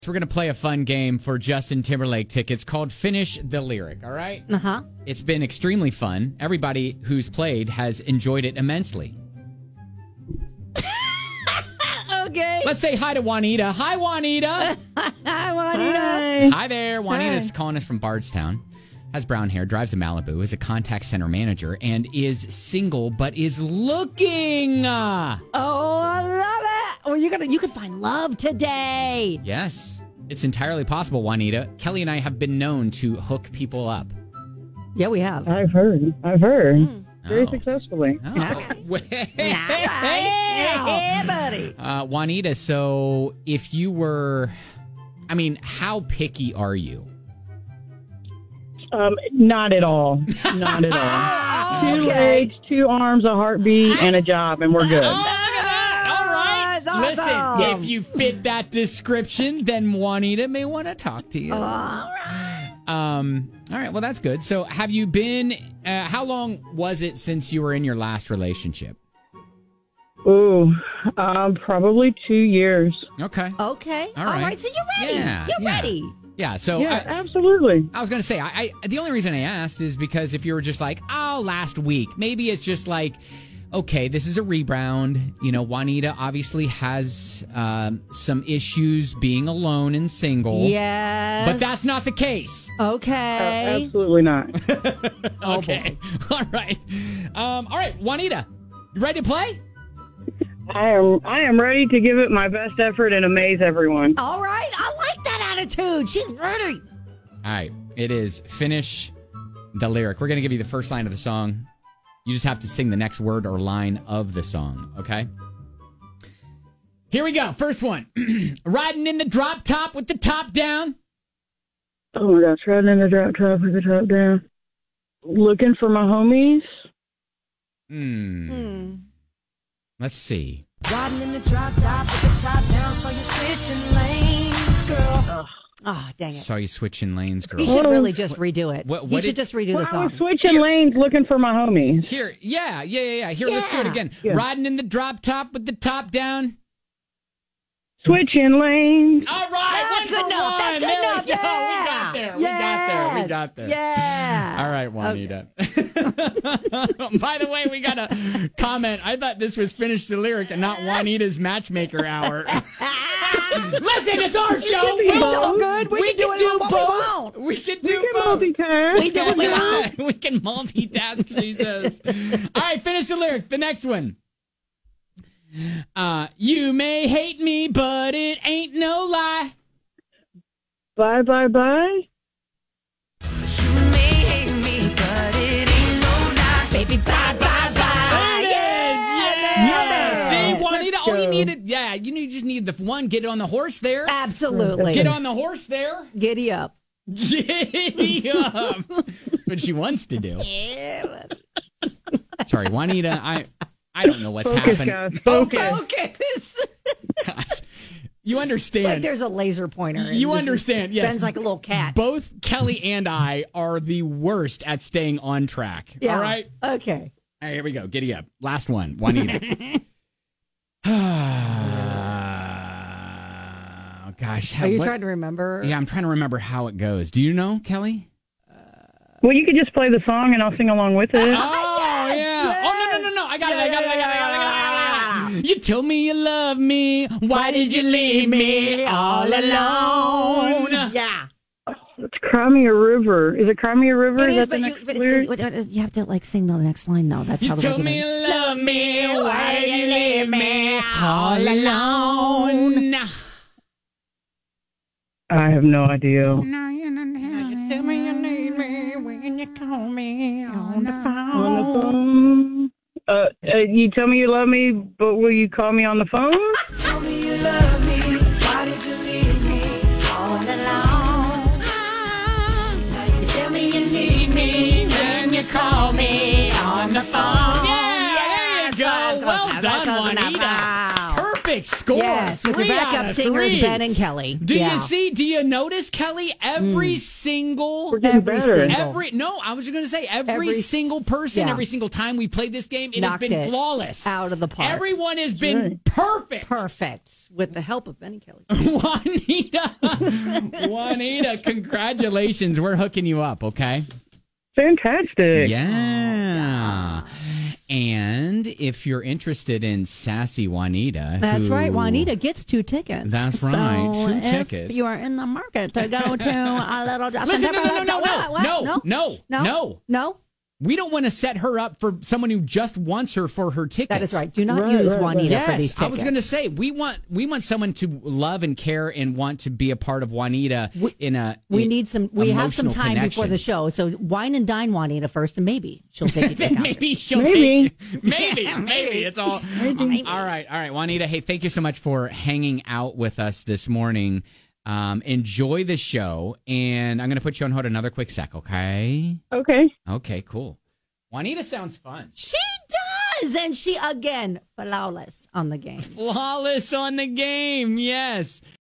So we're going to play a fun game for Justin Timberlake tickets called Finish the Lyric, all right? Uh-huh. It's been extremely fun. Everybody who's played has enjoyed it immensely. Okay. Let's say hi to Juanita. Hi, Juanita. Hi, Juanita. Hi. Hi there. Juanita's calling us from Bardstown. Has brown hair, drives a Malibu, is a contact center manager, and is single but is looking. Oh, I love it. Well, you can find love today. Yes, it's entirely possible, Juanita. Kelly and I have been known to hook people up. Yeah, we have. I've heard. Very successfully. Oh. Yeah, buddy. Juanita, so if you were, how picky are you? Not at all. Not at all. Oh, 2 okay. legs, 2 arms, a heartbeat, and a job, and we're good. Oh, look at that. All right. That's awesome. Listen, if you fit that description, then Juanita may want to talk to you. All right. All right. Well, that's good. So have you been, how long was it since you were in your last relationship? Ooh, probably 2 years. Okay. Okay. All All right. right. So you're ready. Yeah, You're yeah. ready. Yeah. So Yeah, absolutely. I was going to say, I the only reason I asked is because if you were just like, oh, last week, maybe it's just like, okay, this is a rebound. You know, Juanita obviously has some issues being alone and single. Yes. But that's not the case. Okay. Absolutely not. Okay. All right. All right, Juanita, you ready to play? I am ready to give it my best effort and amaze everyone. All right. I like that attitude. She's ready. All right. It is Finish the Lyric. We're going to give you the first line of the song. You just have to sing the next word or line of the song, okay? Here we go. First one. Riding in the drop top with the top down. Oh my gosh, riding in the drop top with the top down. Looking for my homies. Let's see. Riding in the drop top with the top down, so you're switching lanes, girl. Oh, dang it. Saw you switching lanes, girl. You should really just redo it. what You did- should just redo the I song. was switching lanes looking for my homies. Here, yeah. Here, let's do it Yeah. again. Yeah. Riding in the drop top with the top down. Switching lanes. All right, That's one good for enough. one. That's good There we enough. go. Yeah. We got there. Yes. We got there. Yeah. All right, Juanita. By the way, we got a comment. I thought this was Finish the Lyric and not Juanita's matchmaker hour. Listen, it's our show. It's all good. We can do do what we both. want. We can do Can both. multitask. We do what we want. We can multitask, she says. All right, Finish the Lyric. The next one. You may hate me, but it ain't no lie. Bye, bye, bye. Baby, bye, bye, bye. Yeah. See, Juanita, all you needed, you just need the one. Get on the horse there. Absolutely. Get on the horse there. Giddy up. Giddy up. That's what she wants to do. Yeah. Sorry, Juanita, I don't know what's Focus, happening. guys. Focus. Okay. Gosh. You understand. Like there's a laser pointer. You understand, yes. Ben's like a little cat. Both Kelly and I are the worst at staying on track. Yeah. All right? Okay. All right, here we go. Giddy up. Last one. Juanita. Oh, gosh. Are you trying to remember? Yeah, I'm trying to remember how it goes. Do you know, Kelly? Well, you could just play the song and I'll sing along with it. Oh, yeah. Oh, no. I got it. You told me you love me. Why did you leave me all alone? Yeah. It's Cry Me a River. Is it Cry Me a River? It is, that but the you, next but lyric? you have to like sing the next line though. That's how You the told me regular. you love me. Why did you leave me all alone? I have no idea. Tell me you need me when you call me on the phone. On the phone. You tell me you love me, but will you call me on the phone? Tell me you love me. Why did you leave me all alone? You tell me you need me when you call me on the phone. Yeah, there you go. Well done, Juanita. Perfect score. Yes, with your 3 backup out of singers, 3. Ben and Kelly. Do you see? Do you notice, Kelly? Every single, We're getting better. I was going to say every single person, every single time we played this game, it Knocked has been it flawless, out of the park. Everyone has been perfect. Perfect. With the help of Ben and Kelly. Juanita, congratulations. We're hooking you up, okay? Fantastic. Yeah. And if you're interested in Sassy Juanita. That's right. Juanita gets 2 tickets. That's right. So 2 if tickets. you are in the market to go to a little... Listen, no. We don't want to set her up for someone who just wants her for her tickets. That is right. Do not use Juanita for these tickets. I was going to say we want someone to love and care and want to be a part of Juanita in a. We have some emotional time connection. before the show, so wine and dine Juanita first, and maybe she'll take you. Maybe she'll take. Maybe it's all. All right, Juanita. Hey, thank you so much for hanging out with us this morning. Enjoy the show, and I'm going to put you on hold another quick sec, okay? Okay, cool. Juanita sounds fun. She does, and she, again, flawless on the game. Flawless on the game, yes.